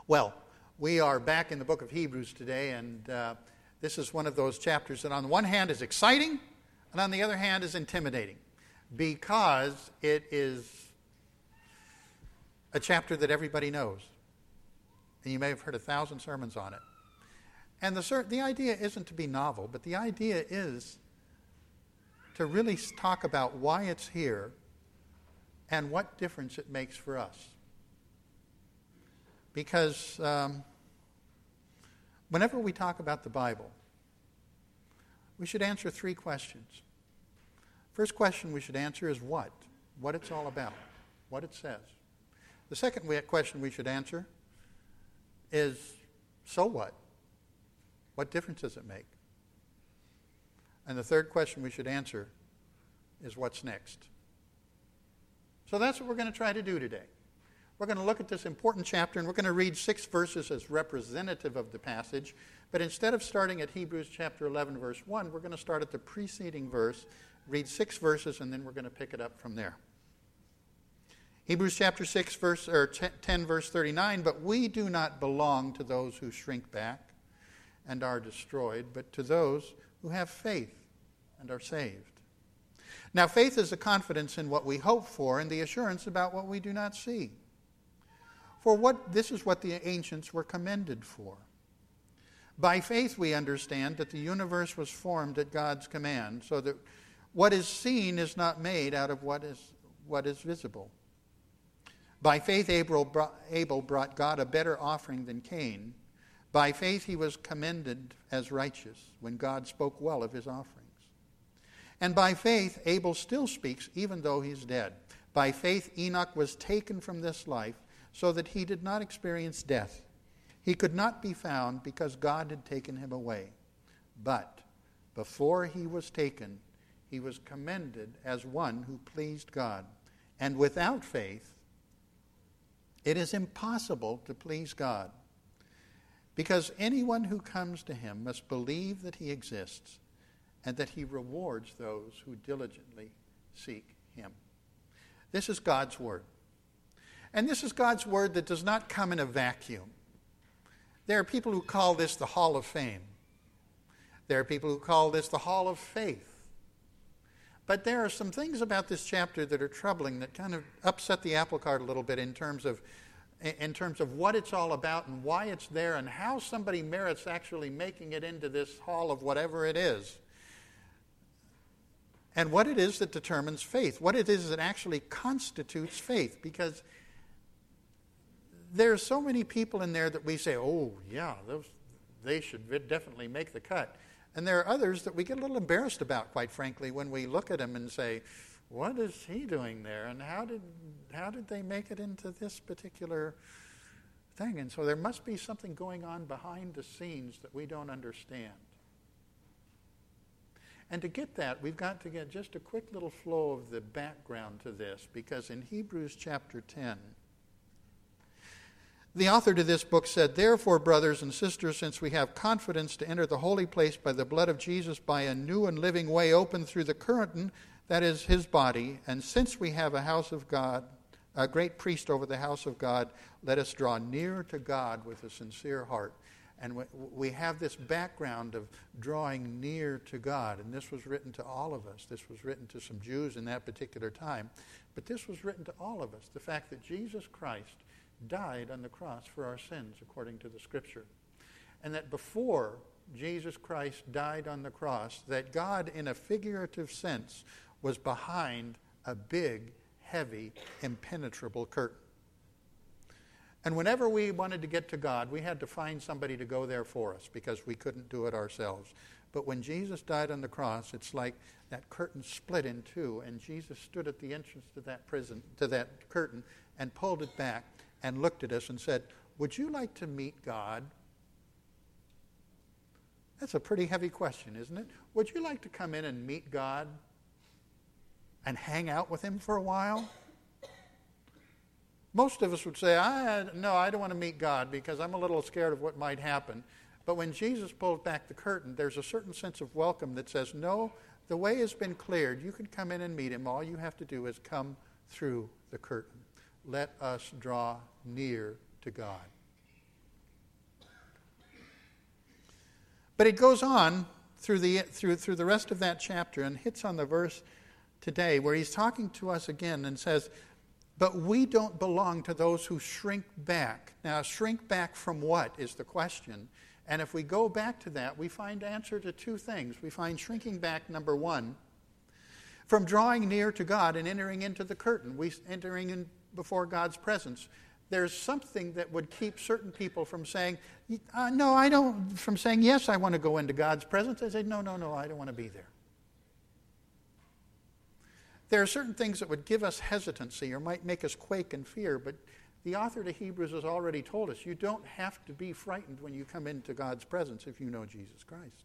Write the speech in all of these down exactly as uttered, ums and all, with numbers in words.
Well, we are back in the book of Hebrews today, and uh, this is one of those chapters that on the one hand is exciting, and on the other hand is intimidating, because it is a chapter that everybody knows. And you may have heard a thousand sermons on it. And the, cer- the idea isn't to be novel, but the idea is to really talk about why it's here and what difference it makes for us. Because um, whenever we talk about the Bible, we should answer three questions. First question we should answer is what? What it's all about. What it says. The second question we should answer is, so what? What difference does it make? And the third question we should answer is, what's next? So that's what we're going to try to do today. We're going to look at this important chapter, and we're going to read six verses as representative of the passage. But instead of starting at Hebrews chapter eleven, verse one, we're going to start at the preceding verse, read six verses, and then we're going to pick it up from there. Hebrews chapter six, verse or ten, verse thirty-nine, but we do not belong to those who shrink back and are destroyed, but to those who have faith and are saved. Now, faith is the confidence in what we hope for and the assurance about what we do not see. For what this is what the ancients were commended for. By faith we understand that the universe was formed at God's command, so that what is seen is not made out of what is what is visible. By faith Abel brought, Abel brought God a better offering than Cain. By faith he was commended as righteous when God spoke well of his offerings. And by faith Abel still speaks even though he's dead. By faith Enoch was taken from this life so that he did not experience death. He could not be found because God had taken him away. But before he was taken, he was commended as one who pleased God. And without faith, it is impossible to please God, because anyone who comes to him must believe that he exists and that he rewards those who diligently seek him. This is God's word. And this is God's word that does not come in a vacuum. There are people who call this the Hall of Fame. There are people who call this the Hall of Faith. But there are some things about this chapter that are troubling, that kind of upset the apple cart a little bit in terms of in terms of what it's all about and why it's there and how somebody merits actually making it into this hall of whatever it is. And what it is that determines faith. What it is that actually constitutes faith. Because there's so many people in there that we say, oh, yeah, those, they should definitely make the cut. And there are others that we get a little embarrassed about, quite frankly, when we look at them and say, what is he doing there? And how did how did they make it into this particular thing? And so there must be something going on behind the scenes that we don't understand. And to get that, we've got to get just a quick little flow of the background to this, because in Hebrews chapter ten, the author to this book said, therefore, brothers and sisters, since we have confidence to enter the holy place by the blood of Jesus, by a new and living way opened through the curtain, that is his body, and since we have a house of God, a great priest over the house of God, let us draw near to God with a sincere heart. And we have this background of drawing near to God, and this was written to all of us. This was written to some Jews in that particular time, but this was written to all of us, the fact that Jesus Christ died on the cross for our sins according to the Scripture. And that before Jesus Christ died on the cross, that God, in a figurative sense, was behind a big, heavy, impenetrable curtain. And whenever we wanted to get to God, we had to find somebody to go there for us because we couldn't do it ourselves. But when Jesus died on the cross, it's like that curtain split in two, and Jesus stood at the entrance to that prison, to that curtain, and pulled it back and looked at us and said, would you like to meet God? That's a pretty heavy question, isn't it? Would you like to come in and meet God and hang out with him for a while? Most of us would say, I, no, I don't want to meet God because I'm a little scared of what might happen. But when Jesus pulled back the curtain, there's a certain sense of welcome that says, no, the way has been cleared. You can come in and meet him. All you have to do is come through the curtain. Let us draw near to God. But it goes on through the, through, through the rest of that chapter and hits on the verse today where he's talking to us again and says, but we don't belong to those who shrink back. Now, shrink back from what is the question. And if we go back to that, we find answer to two things. We find shrinking back, number one, from drawing near to God and entering into the curtain. We entering in before God's presence. There's something that would keep certain people from saying, uh, no, I don't, from saying, yes, I want to go into God's presence. They say, no, no, no, I don't want to be there. There are certain things that would give us hesitancy or might make us quake and fear, but the author to Hebrews has already told us you don't have to be frightened when you come into God's presence if you know Jesus Christ.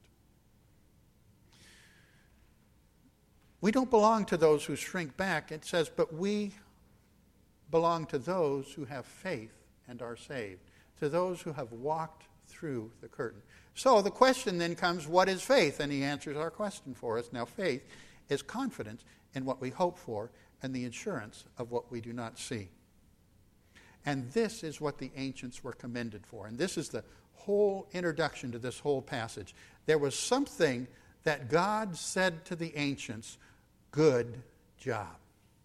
We don't belong to those who shrink back. It says, but we belong to those who have faith and are saved, to those who have walked through the curtain. So the question then comes, what is faith? And he answers our question for us. Now, faith is confidence in what we hope for and the assurance of what we do not see. And this is what the ancients were commended for. And this is the whole introduction to this whole passage. There was something that God said to the ancients, good job.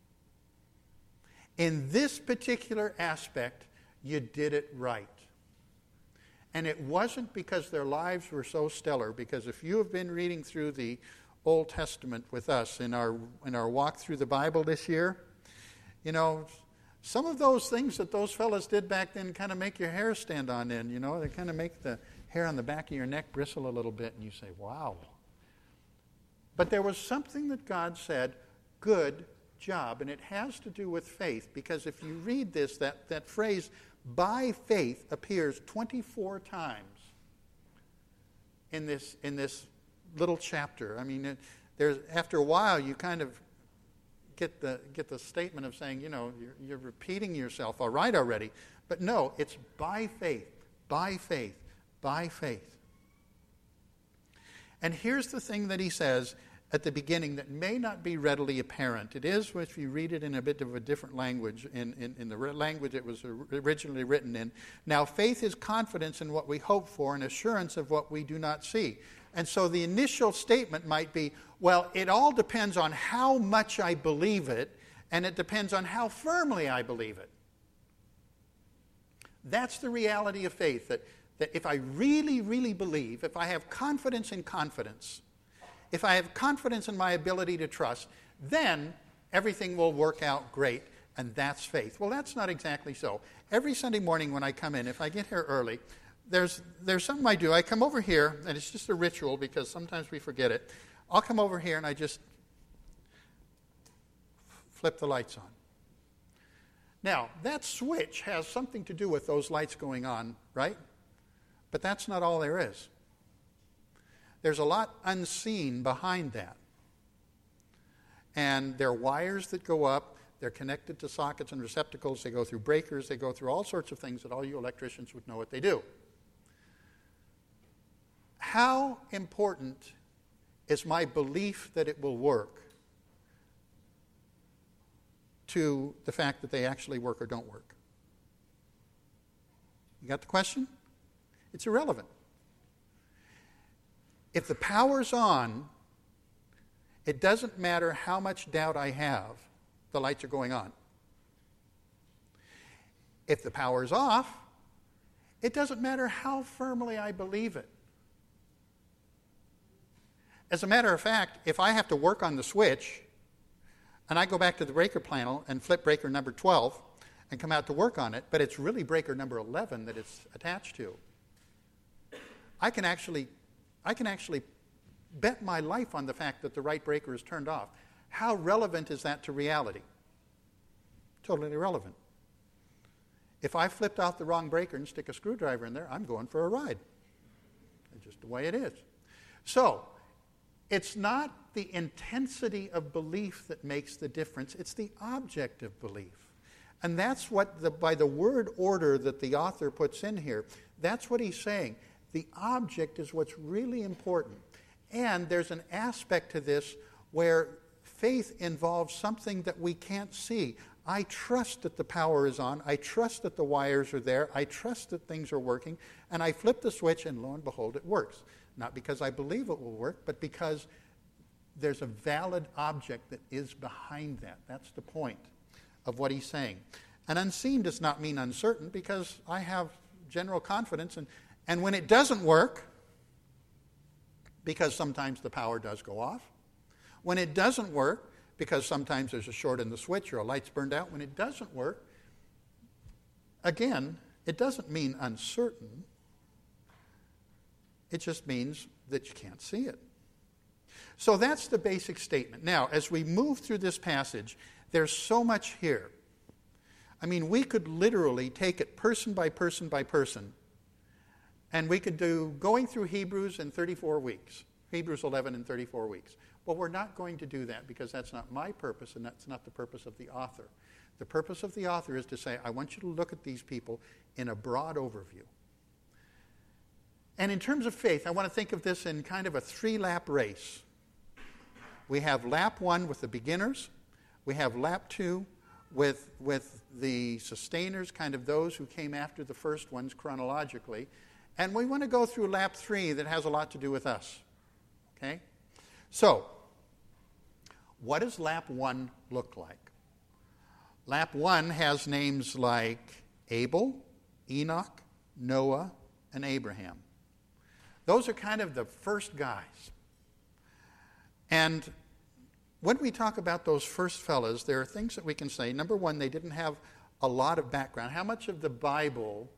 In this particular aspect, you did it right. And it wasn't because their lives were so stellar, because if you have been reading through the Old Testament with us in our in our walk through the Bible this year, you know, some of those things that those fellas did back then kind of make your hair stand on end, you know. They kind of make the hair on the back of your neck bristle a little bit, and you say, wow. But there was something that God said, good job, and it has to do with faith, because if you read this, that, that phrase, by faith, appears twenty-four times in this in this little chapter. I mean, it, there's after a while, you kind of get the get the statement of saying, you know, you're, you're repeating yourself. All right, already, but no, it's by faith, by faith, by faith. And here's the thing that he says at the beginning that may not be readily apparent. It is, if you read it in a bit of a different language, in, in, in the language it was originally written in. Now, faith is confidence in what we hope for and assurance of what we do not see. And so the initial statement might be, well, it all depends on how much I believe it, and it depends on how firmly I believe it. That's the reality of faith, that, that if I really, really believe, if I have confidence in confidence, if I have confidence in my ability to trust, then everything will work out great, and that's faith. Well, that's not exactly so. Every Sunday morning when I come in, if I get here early, there's there's something I do. I come over here, and it's just a ritual because sometimes we forget it. I'll come over here and I just flip the lights on. Now, that switch has something to do with those lights going on, right? But that's not all there is. There's a lot unseen behind that. And there are wires that go up. They're connected to sockets and receptacles. They go through breakers. They go through all sorts of things that all you electricians would know what they do. How important is my belief that it will work to the fact that they actually work or don't work? You got the question? It's irrelevant. If the power's on, it doesn't matter how much doubt I have, the lights are going on. If the power's off, it doesn't matter how firmly I believe it. As a matter of fact, if I have to work on the switch, and I go back to the breaker panel and flip breaker number twelve and come out to work on it, but it's really breaker number eleven that it's attached to, I can actually I can actually bet my life on the fact that the right breaker is turned off. How relevant is that to reality? Totally irrelevant. If I flipped off the wrong breaker and stick a screwdriver in there, I'm going for a ride. It's just the way it is. So, it's not the intensity of belief that makes the difference. It's the object of belief. And that's what, the, by the word order that the author puts in here, that's what he's saying. The object is what's really important. And there's an aspect to this where faith involves something that we can't see. I trust that the power is on. I trust that the wires are there. I trust that things are working. And I flip the switch, and lo and behold, it works. Not because I believe it will work, but because there's a valid object that is behind that. That's the point of what he's saying. And unseen does not mean uncertain, because I have general confidence. And, and when it doesn't work, because sometimes the power does go off, when it doesn't work, because sometimes there's a short in the switch or a light's burned out, when it doesn't work, again, it doesn't mean uncertain. It just means that you can't see it. So that's the basic statement. Now, as we move through this passage, there's so much here. I mean, we could literally take it person by person by person, and we could do going through Hebrews in thirty-four weeks, Hebrews eleven in thirty-four weeks. Well, we're not going to do that, because that's not my purpose, and that's not the purpose of the author. The purpose of the author is to say, I want you to look at these people in a broad overview. And in terms of faith, I want to think of this in kind of a three-lap race. We have lap one with the beginners. We have lap two with, with the sustainers, kind of those who came after the first ones chronologically. And we want to go through lap three that has a lot to do with us. Okay? So, what does lap one look like? Lap one has names like Abel, Enoch, Noah, and Abraham. Those are kind of the first guys. And when we talk about those first fellas, there are things that we can say. Number one, they didn't have a lot of background. How much of the Bible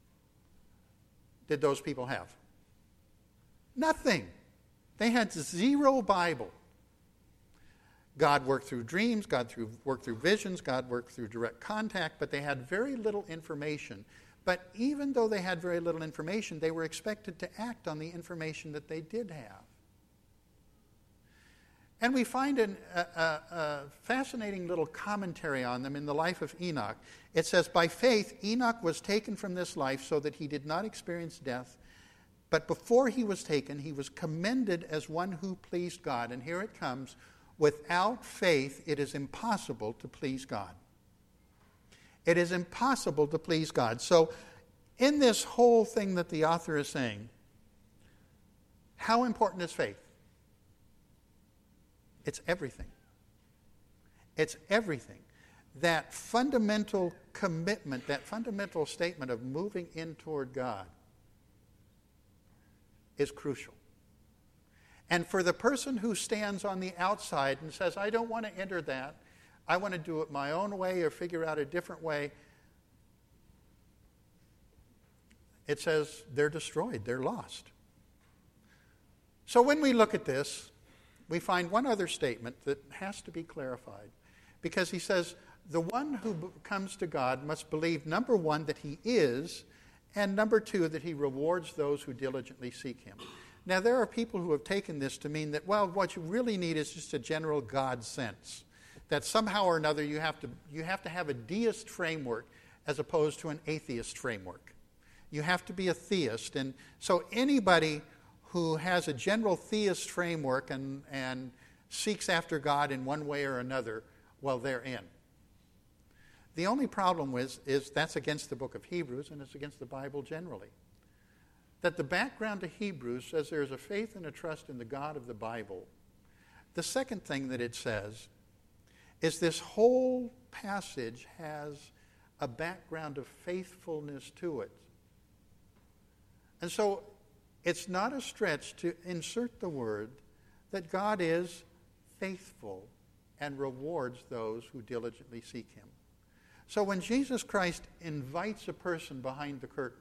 did those people have? Nothing. They had zero Bible. God worked through dreams, God through, worked through visions, God worked through direct contact, but they had very little information. But even though they had very little information, they were expected to act on the information that they did have. And we find an, a, a, a fascinating little commentary on them in the life of Enoch. It says, by faith, Enoch was taken from this life so that he did not experience death. But before he was taken, he was commended as one who pleased God. And here it comes. Without faith, it is impossible to please God. It is impossible to please God. So, in this whole thing that the author is saying, how important is faith? It's everything. It's everything. That fundamental commitment, that fundamental statement of moving in toward God is crucial. And for the person who stands on the outside and says, I don't want to enter that, I want to do it my own way or figure out a different way, it says they're destroyed, they're lost. So when we look at this, we find one other statement that has to be clarified. Because he says, the one who b- comes to God must believe, number one, that he is, and number two, that he rewards those who diligently seek him. Now, there are people who have taken this to mean that, well, what you really need is just a general God sense. That somehow or another you have to, you have to have a deist framework as opposed to an atheist framework. You have to be a theist. And so anybody who has a general theist framework and, and seeks after God in one way or another, well, they're in. The only problem with is that's against the book of Hebrews, and it's against the Bible generally. That the background to Hebrews says there's a faith and a trust in the God of the Bible. The second thing that it says is this whole passage has a background of faithfulness to it. And so it's not a stretch to insert the word that God is faithful and rewards those who diligently seek him. So when Jesus Christ invites a person behind the curtain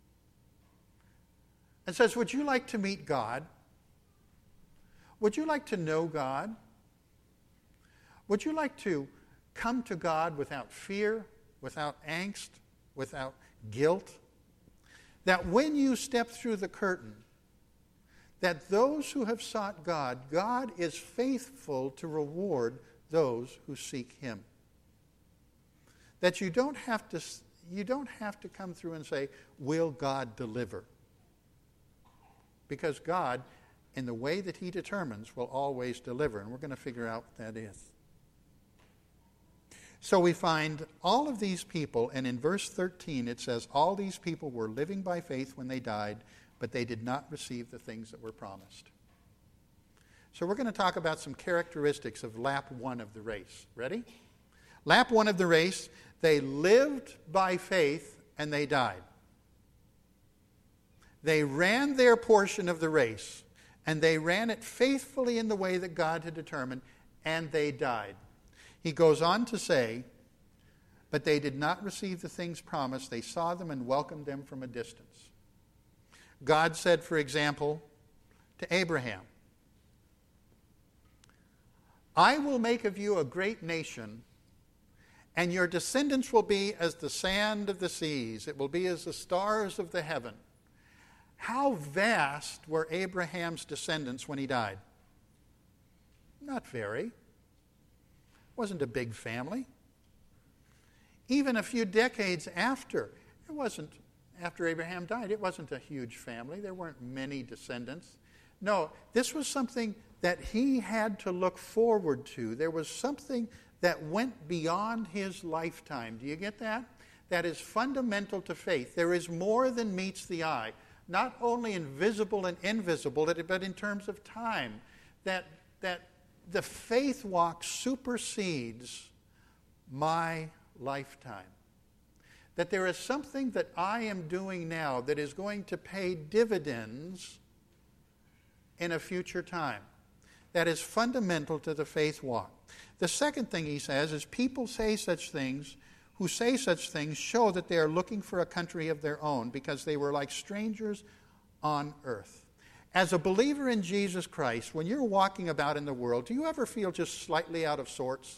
and says, would you like to meet God? Would you like to know God? Would you like to come to God without fear, without angst, without guilt? That when you step through the curtain, that those who have sought God, God is faithful to reward those who seek him. That you don't have to, you don't have to come through and say, will God deliver? Because God, in the way that he determines, will always deliver. And we're going to figure out what that is. So we find all of these people, and in verse thirteen it says, all these people were living by faith when they died, but they did not receive the things that were promised. So we're going to talk about some characteristics of lap one of the race. Ready? Lap one of the race, they lived by faith and they died. They ran their portion of the race, and they ran it faithfully in the way that God had determined, and they died. He goes on to say, but they did not receive the things promised. They saw them and welcomed them from a distance. God said, for example, to Abraham, I will make of you a great nation, and your descendants will be as the sand of the seas. It will be as the stars of the heaven. How vast were Abraham's descendants when he died? Not very. It wasn't a big family. Even a few decades after, it wasn't, after Abraham died, it wasn't a huge family. There weren't many descendants. No, this was something that he had to look forward to. There was something that went beyond his lifetime. Do you get that? That is fundamental to faith. There is more than meets the eye. Not only in visible and invisible, but in terms of time. That, that the faith walk supersedes my lifetime. That there is something that I am doing now that is going to pay dividends in a future time. That is fundamental to the faith walk. The second thing he says is people say such things, who say such things show that they are looking for a country of their own because they were like strangers on earth. As a believer in Jesus Christ, when you're walking about in the world, do you ever feel just slightly out of sorts?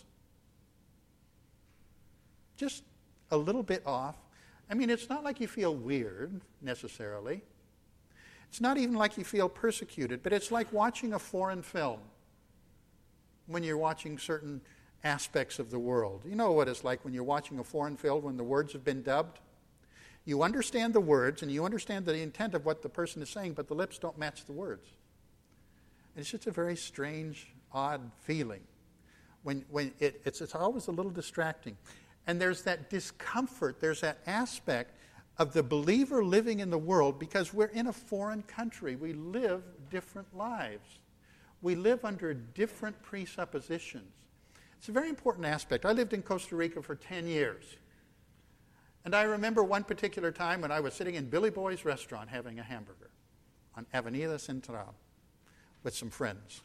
Just a little bit off? I mean, it's not like you feel weird, necessarily. It's not even like you feel persecuted, but it's like watching a foreign film when you're watching certain aspects of the world. You know what it's like when you're watching a foreign film when the words have been dubbed? You understand the words and you understand the intent of what the person is saying, but the lips don't match the words. And it's just a very strange, odd feeling. When, when it, it's, it's always a little distracting. And there's that discomfort, there's that aspect of the believer living in the world because we're in a foreign country. We live different lives. We live under different presuppositions. It's a very important aspect. I lived in Costa Rica for ten years. And I remember one particular time when I was sitting in Billy Boy's restaurant having a hamburger on Avenida Central with some friends.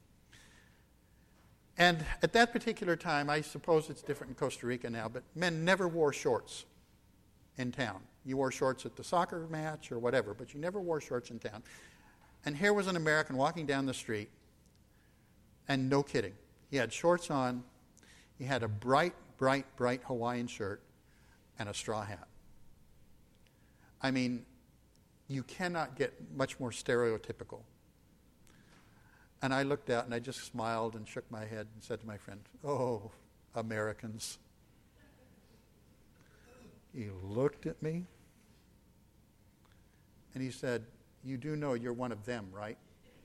And at that particular time, I suppose it's different in Costa Rica now, but men never wore shorts in town. You wore shorts at the soccer match or whatever, but you never wore shorts in town. And here was an American walking down the street, and no kidding. He had shorts on, he had a bright, bright, bright Hawaiian shirt, and a straw hat. I mean, you cannot get much more stereotypical. And I looked out and I just smiled and shook my head and said to my friend, "Oh, Americans." He looked at me and he said, "You do know you're one of them, right?"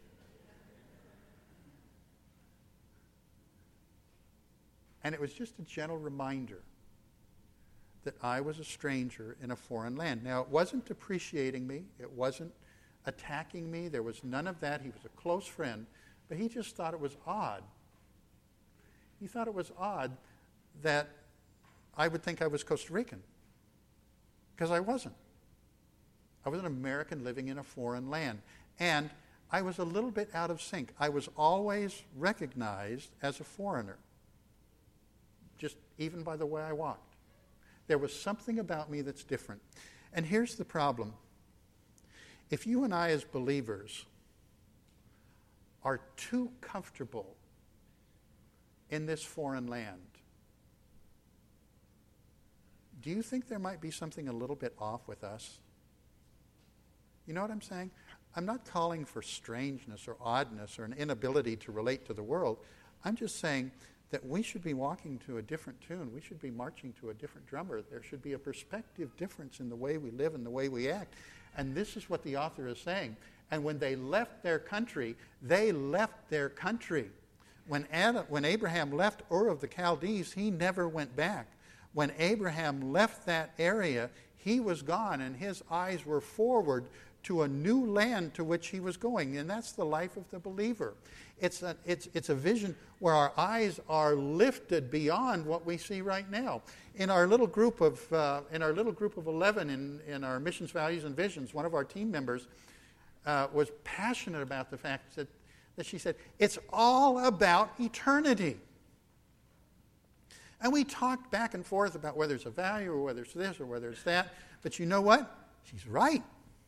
And it was just a gentle reminder that I was a stranger in a foreign land. Now, it wasn't depreciating me. It wasn't attacking me. There was none of that. He was a close friend. But he just thought it was odd. He thought it was odd that I would think I was Costa Rican. Because I wasn't. I was an American living in a foreign land. And I was a little bit out of sync. I was always recognized as a foreigner. Just even by the way I walked. There was something about me that's different. And here's the problem. If you and I as believers are too comfortable in this foreign land, do you think there might be something a little bit off with us? You know what I'm saying? I'm not calling for strangeness or oddness or an inability to relate to the world. I'm just saying that we should be walking to a different tune. We should be marching to a different drummer. There should be a perspective difference in the way we live and the way we act. And this is what the author is saying. And when they left their country, they left their country When, Adam, when Abraham left Ur of the Chaldees, he never went back. When Abraham left that area, he was gone, and his eyes were forward to a new land to which he was going. And that's the life of the believer. It's a, it's, it's a vision where our eyes are lifted beyond what we see right now. In our little group of uh, in our little group of eleven in, in our missions, values, and visions, one of our team members uh, was passionate about the fact that, that she said, it's all about eternity. And we talked back and forth about whether it's a value or whether it's this or whether it's that. But you know what? She's right.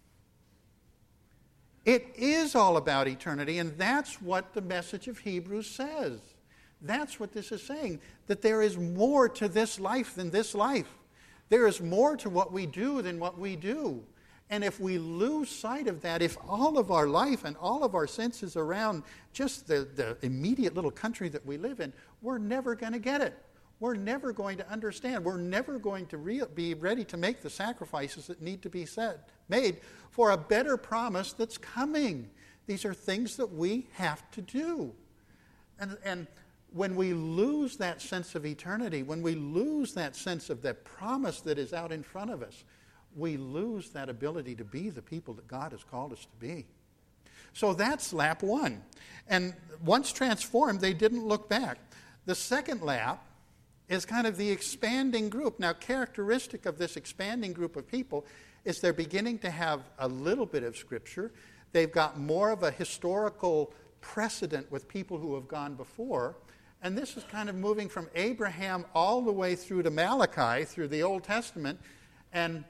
It is all about eternity, and that's what the message of Hebrews says. That's what this is saying, that there is more to this life than this life. There is more to what we do than what we do. And if we lose sight of that, if all of our life and all of our senses around just the, the immediate little country that we live in, we're never going to get it. We're never going to understand. We're never going to re- be ready to make the sacrifices that need to be said, made for a better promise that's coming. These are things that we have to do. And, and when we lose that sense of eternity, when we lose that sense of that promise that is out in front of us, we lose that ability to be the people that God has called us to be. So that's lap one. And once transformed, they didn't look back. The second lap is kind of the expanding group. Now, characteristic of this expanding group of people is they're beginning to have a little bit of Scripture. They've got more of a historical precedent with people who have gone before. And this is kind of moving from Abraham all the way through to Malachi, through the Old Testament. And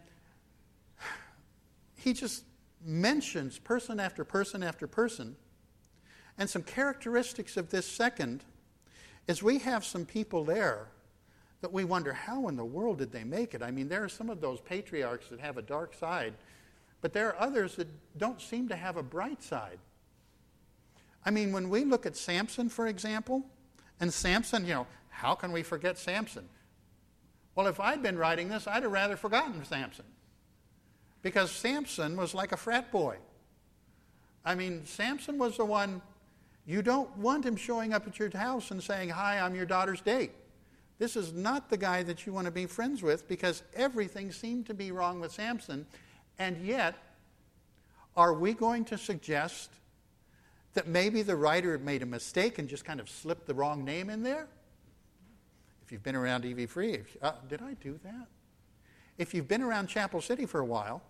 he just mentions person after person after person. And some characteristics of this second is we have some people there that we wonder, how in the world did they make it? I mean, there are some of those patriarchs that have a dark side, but there are others that don't seem to have a bright side. I mean, when we look at Samson, for example, and Samson, you know, how can we forget Samson? Well, if I'd been writing this, I'd have rather forgotten Samson. Because Samson was like a frat boy. I mean, Samson was the one, you don't want him showing up at your house and saying, hi, I'm your daughter's date. This is not the guy that you want to be friends with, because everything seemed to be wrong with Samson. And yet, are we going to suggest that maybe the writer had made a mistake and just kind of slipped the wrong name in there? If you've been around E V Free, if, uh, did I do that? If you've been around Chapel City for a while,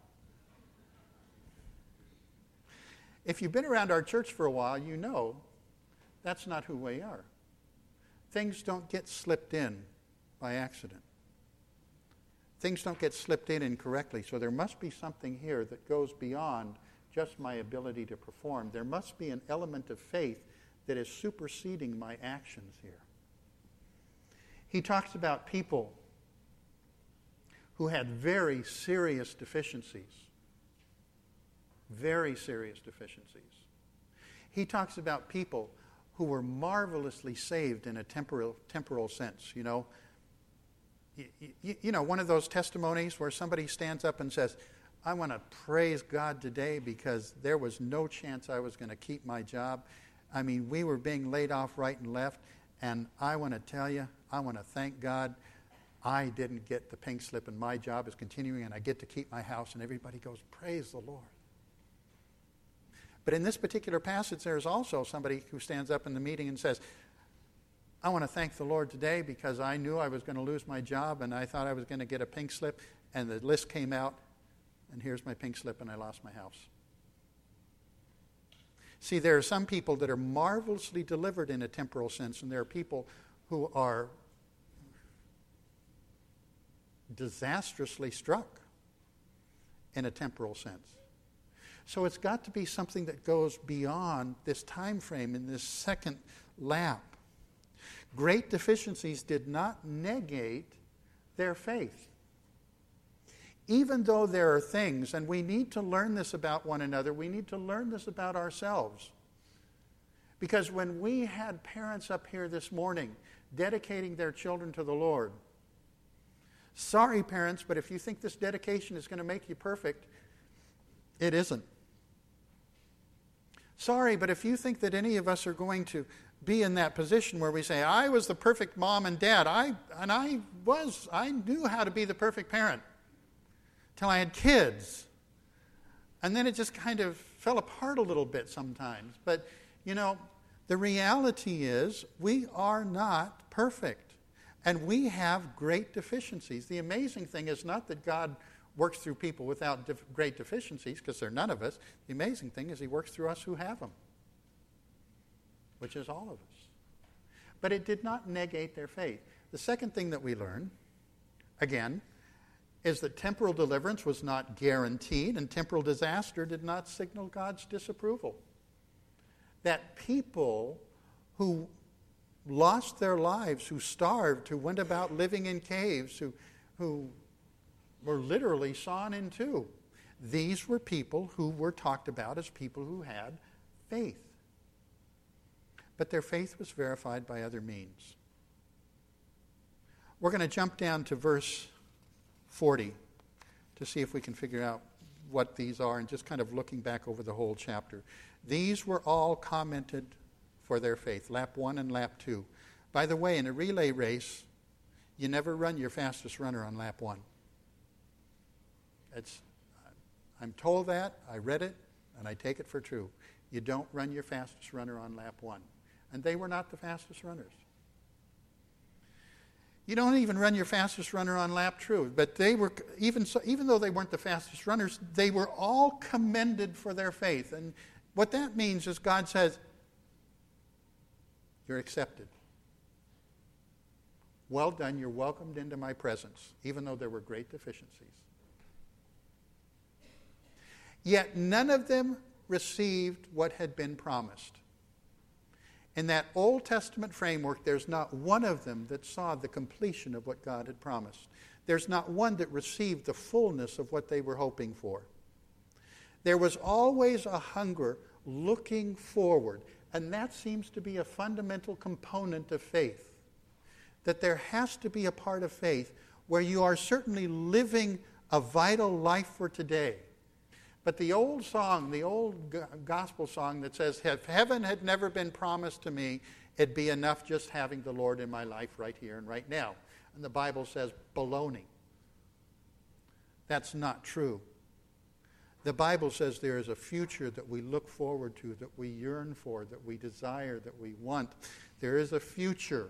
if you've been around our church for a while, you know that's not who we are. Things don't get slipped in by accident. Things don't get slipped in incorrectly. So there must be something here that goes beyond just my ability to perform. There must be an element of faith that is superseding my actions here. He talks about people who had very serious deficiencies. Very serious deficiencies. He talks about people who were marvelously saved in a temporal temporal sense. You know, you, you, you know, one of those testimonies where somebody stands up and says, I want to praise God today because there was no chance I was going to keep my job. I mean, we were being laid off right and left, and I want to tell you, I want to thank God I didn't get the pink slip and my job is continuing and I get to keep my house, and everybody goes, praise the Lord. But in this particular passage, there's also somebody who stands up in the meeting and says, I want to thank the Lord today because I knew I was going to lose my job and I thought I was going to get a pink slip, and the list came out, and here's my pink slip, and I lost my house. See, there are some people that are marvelously delivered in a temporal sense, and there are people who are disastrously struck in a temporal sense. So it's got to be something that goes beyond this time frame in this second lap. Great deficiencies did not negate their faith. Even though there are things, and we need to learn this about one another, we need to learn this about ourselves. Because when we had parents up here this morning dedicating their children to the Lord, sorry parents, but if you think this dedication is going to make you perfect, it isn't. Sorry, but if you think that any of us are going to be in that position where we say, I was the perfect mom and dad. I and I was, I knew how to be the perfect parent till I had kids. And then it just kind of fell apart a little bit sometimes. But, you know, the reality is we are not perfect. And we have great deficiencies. The amazing thing is not that God works through people without def- great deficiencies, because they're none of us. The amazing thing is he works through us who have them, which is all of us. But it did not negate their faith. The second thing that we learn, again, is that temporal deliverance was not guaranteed, and temporal disaster did not signal God's disapproval. That people who lost their lives, who starved, who went about living in caves, who, who were literally sawn in two, these were people who were talked about as people who had faith. But their faith was verified by other means. We're going to jump down to verse forty to see if we can figure out what these are, and just kind of looking back over the whole chapter. These were all commented for their faith, lap one and lap two. By the way, in a relay race, you never run your fastest runner on lap one. It's, I'm told that, I read it, and I take it for true. You don't run your fastest runner on lap one. And they were not the fastest runners. You don't even run your fastest runner on lap two, but they were, even so, even though they weren't the fastest runners, they were all commended for their faith. And what that means is God says, you're accepted. Well done, you're welcomed into my presence, even though there were great deficiencies. Yet none of them received what had been promised. In that Old Testament framework, there's not one of them that saw the completion of what God had promised. There's not one that received the fullness of what they were hoping for. There was always a hunger looking forward, and that seems to be a fundamental component of faith. That there has to be a part of faith where you are certainly living a vital life for today. But the old song, the old gospel song that says, if heaven had never been promised to me, it'd be enough just having the Lord in my life right here and right now. And the Bible says, baloney. That's not true. The Bible says there is a future that we look forward to, that we yearn for, that we desire, that we want. There is a future.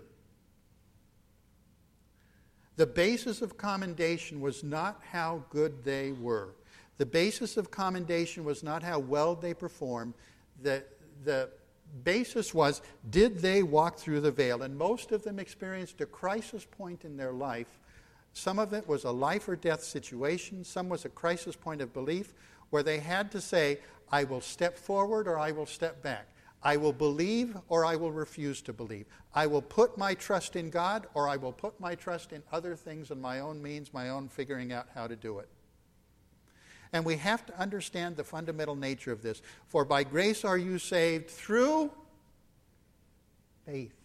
The basis of commendation was not how good they were. The basis of commendation was not how well they performed. The, the basis was, did they walk through the veil? And most of them experienced a crisis point in their life. Some of it was a life or death situation. Some was a crisis point of belief where they had to say, I will step forward or I will step back. I will believe or I will refuse to believe. I will put my trust in God or I will put my trust in other things and my own means, my own figuring out how to do it. And we have to understand the fundamental nature of this. For by grace are you saved through faith.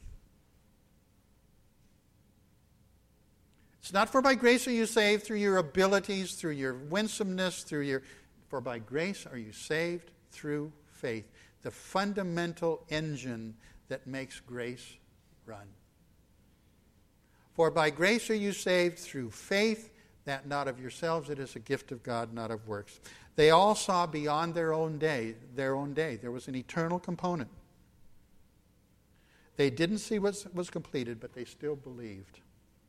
It's not for by grace are you saved through your abilities, through your winsomeness, through your... For by grace are you saved through faith. The fundamental engine that makes grace run. For by grace are you saved through faith, that not of yourselves, it is a gift of God, not of works. They all saw beyond their own day, their own day. There was an eternal component. They didn't see what was completed, but they still believed.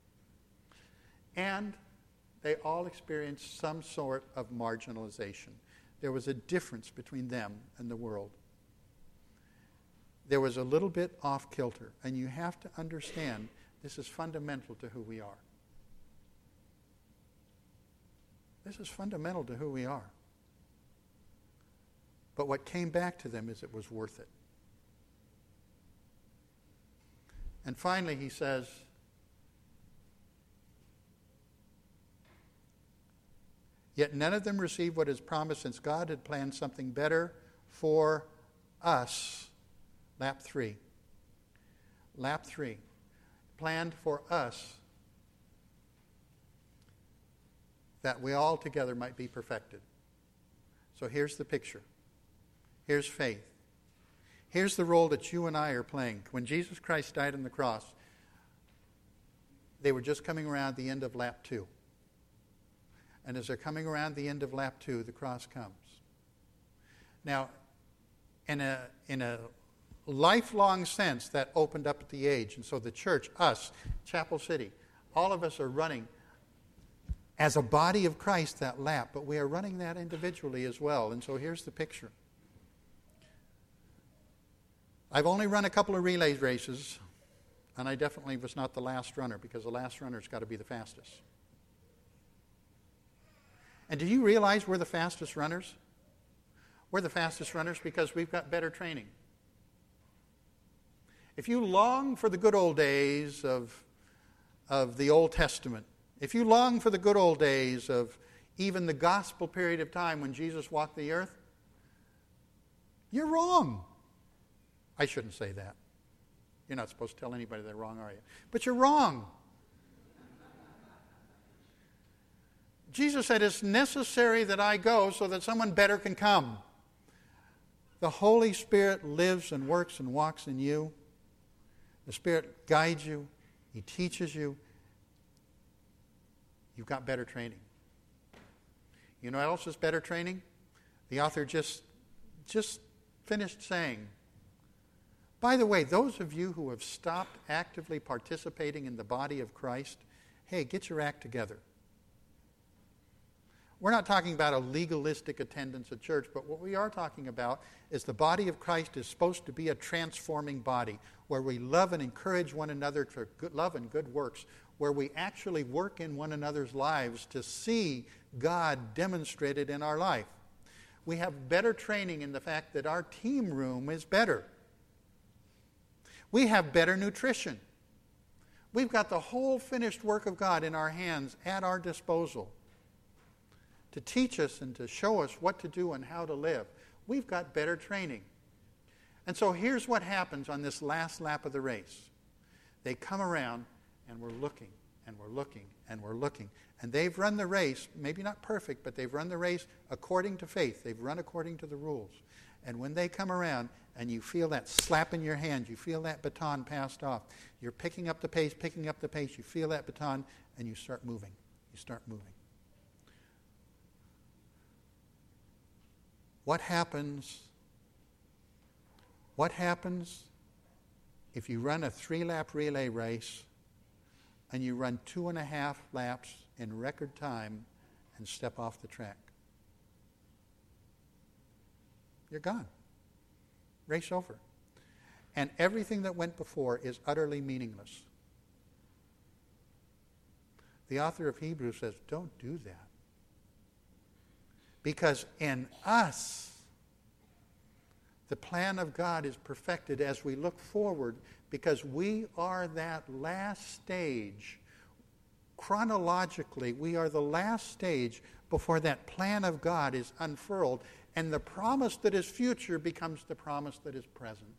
And they all experienced some sort of marginalization. There was a difference between them and the world. There was a little bit off kilter, and you have to understand this is fundamental to who we are. This is fundamental to who we are. But what came back to them is it was worth it. And finally, he says, yet none of them received what is promised, since God had planned something better for us. Lap three. Lap three. Planned for us, that we all together might be perfected. So here's the picture. Here's faith. Here's the role that you and I are playing. When Jesus Christ died on the cross, they were just coming around the end of lap two. And as they're coming around the end of lap two, the cross comes. Now, in a, in a lifelong sense, that opened up at the age. And so the church, us, Chapel City, all of us are running as a body of Christ that lap, but we are running that individually as well. And so here's the picture. I've only run a couple of relay races, and I definitely was not the last runner, because the last runner's got to be the fastest. And do you realize we're the fastest runners? We're the fastest runners because we've got better training. If you long for the good old days of, of the Old Testament, if you long for the good old days of even the gospel period of time when Jesus walked the earth, you're wrong. I shouldn't say that. You're not supposed to tell anybody they're wrong, are you? But you're wrong. Jesus said, it's necessary that I go so that someone better can come. The Holy Spirit lives and works and walks in you. The Spirit guides you. He teaches you. You've got better training. You know what else is better training? The author just, just finished saying, by the way, those of you who have stopped actively participating in the body of Christ, hey, get your act together. We're not talking about a legalistic attendance at church, but what we are talking about is the body of Christ is supposed to be a transforming body where we love and encourage one another to good, love and good works, where we actually work in one another's lives to see God demonstrated in our life. We have better training in the fact that our team room is better. We have better nutrition. We've got the whole finished work of God in our hands at our disposal to teach us and to show us what to do and how to live. We've got better training. And so here's what happens on this last lap of the race. They come around and we're looking and we're looking and we're looking. And they've run the race, maybe not perfect, but they've run the race according to faith. They've run according to the rules. And when they come around and you feel that slap in your hand, you feel that baton passed off, you're picking up the pace, picking up the pace, you feel that baton, and you start moving. You start moving. What happens, what happens if you run a three-lap relay race and you run two and a half laps in record time and step off the track? You're gone. Race over. And everything that went before is utterly meaningless. The author of Hebrews says, don't do that. Because in us, the plan of God is perfected as we look forward, because we are that last stage. Chronologically, we are the last stage before that plan of God is unfurled, and the promise that is future becomes the promise that is present.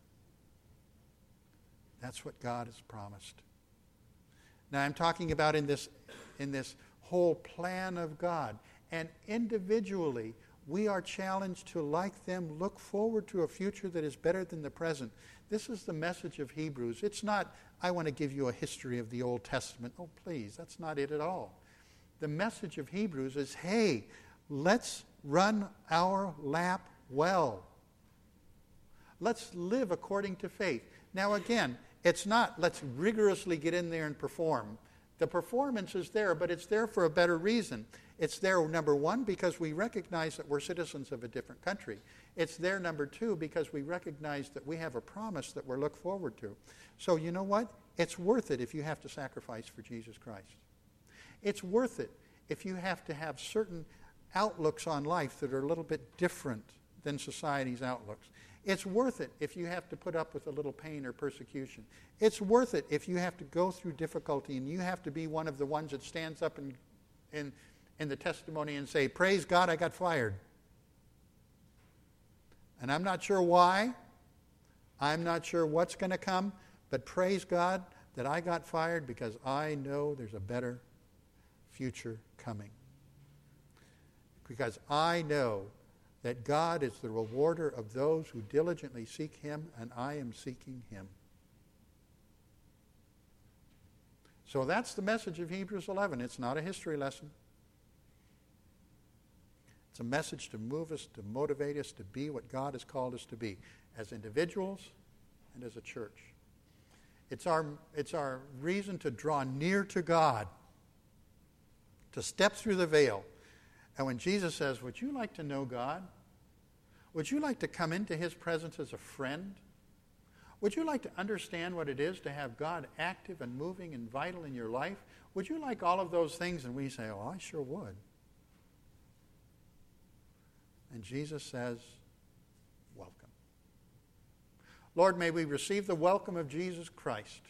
That's what God has promised. Now I'm talking about in this, in this whole plan of God. And individually, we are challenged to, like them, look forward to a future that is better than the present. This is the message of Hebrews. It's not, I want to give you a history of the Old Testament. Oh, please, that's not it at all. The message of Hebrews is, hey, let's run our lap well. Let's live according to faith. Now again, it's not let's rigorously get in there and perform. The performance is there, but it's there for a better reason. It's there, number one, because we recognize that we're citizens of a different country. It's there, number two, because we recognize that we have a promise that we're look forward to. So you know what? It's worth it if you have to sacrifice for Jesus Christ. It's worth it if you have to have certain outlooks on life that are a little bit different than society's outlooks. It's worth it if you have to put up with a little pain or persecution. It's worth it if you have to go through difficulty and you have to be one of the ones that stands up in, in, in the testimony and say, praise God, I got fired. And I'm not sure why. I'm not sure what's going to come. But praise God that I got fired because I know there's a better future coming. Because I know that God is the rewarder of those who diligently seek him, and I am seeking him. So that's the message of Hebrews eleven. It's not a history lesson. It's a message to move us, to motivate us to be what God has called us to be, as individuals and as a church. It's our, it's our reason to draw near to God, to step through the veil. And when Jesus says, would you like to know God? Would you like to come into his presence as a friend? Would you like to understand what it is to have God active and moving and vital in your life? Would you like all of those things? And we say, oh, I sure would. And Jesus says, welcome. Lord, may we receive the welcome of Jesus Christ.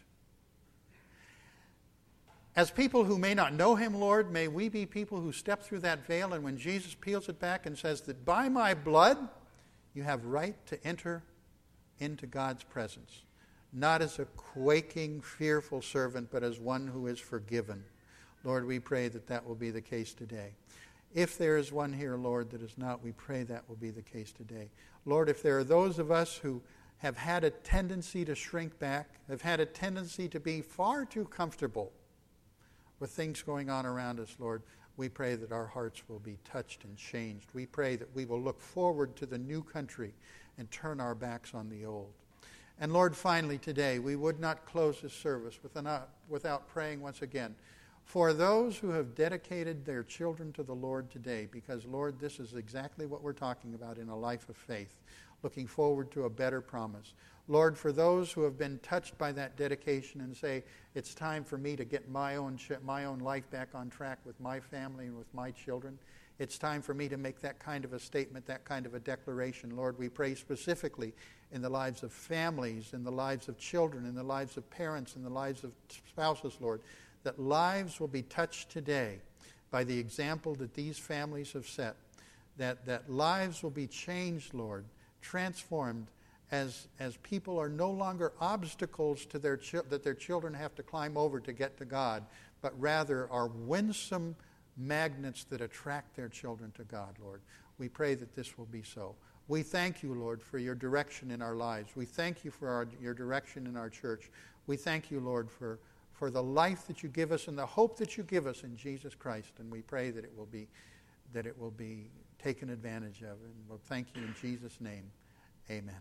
As people who may not know him, Lord, may we be people who step through that veil, and when Jesus peels it back and says that by my blood you have right to enter into God's presence, not as a quaking, fearful servant, but as one who is forgiven. Lord, we pray that that will be the case today. If there is one here, Lord, that is not, we pray that will be the case today. Lord, if there are those of us who have had a tendency to shrink back, have had a tendency to be far too comfortable with things going on around us, Lord, we pray that our hearts will be touched and changed. We pray that we will look forward to the new country and turn our backs on the old. And Lord, finally today, we would not close this service without, without praying once again for those who have dedicated their children to the Lord today, because, Lord, this is exactly what we're talking about in a life of faith, looking forward to a better promise. Lord, for those who have been touched by that dedication and say, it's time for me to get my own ch- my own life back on track with my family and with my children, it's time for me to make that kind of a statement, that kind of a declaration. Lord, we pray specifically in the lives of families, in the lives of children, in the lives of parents, in the lives of spouses, Lord, that lives will be touched today by the example that these families have set, that, that lives will be changed, Lord, transformed as, as people are no longer obstacles to their chi- that their children have to climb over to get to God, but rather are winsome magnets that attract their children to God, Lord. We pray that this will be so. We thank you, Lord, for your direction in our lives. We thank you for our, your direction in our church. We thank you, Lord, for, for the life that you give us and the hope that you give us in Jesus Christ. And we pray that it will be that it will be taken advantage of. And we'll thank you in Jesus' name. Amen.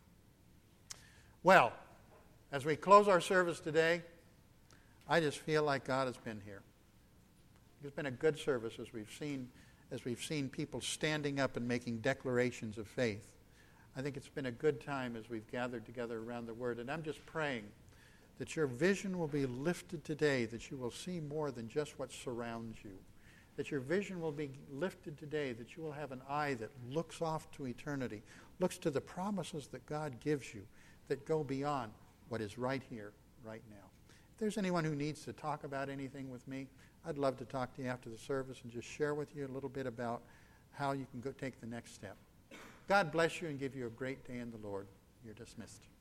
Well, as we close our service today, I just feel like God has been here. It's been a good service as we've seen as we've seen people standing up and making declarations of faith. I think it's been a good time as we've gathered together around the Word. And I'm just praying that your vision will be lifted today, that you will see more than just what surrounds you, that your vision will be lifted today, that you will have an eye that looks off to eternity, looks to the promises that God gives you that go beyond what is right here, right now. If there's anyone who needs to talk about anything with me, I'd love to talk to you after the service and just share with you a little bit about how you can go take the next step. God bless you and give you a great day in the Lord. You're dismissed.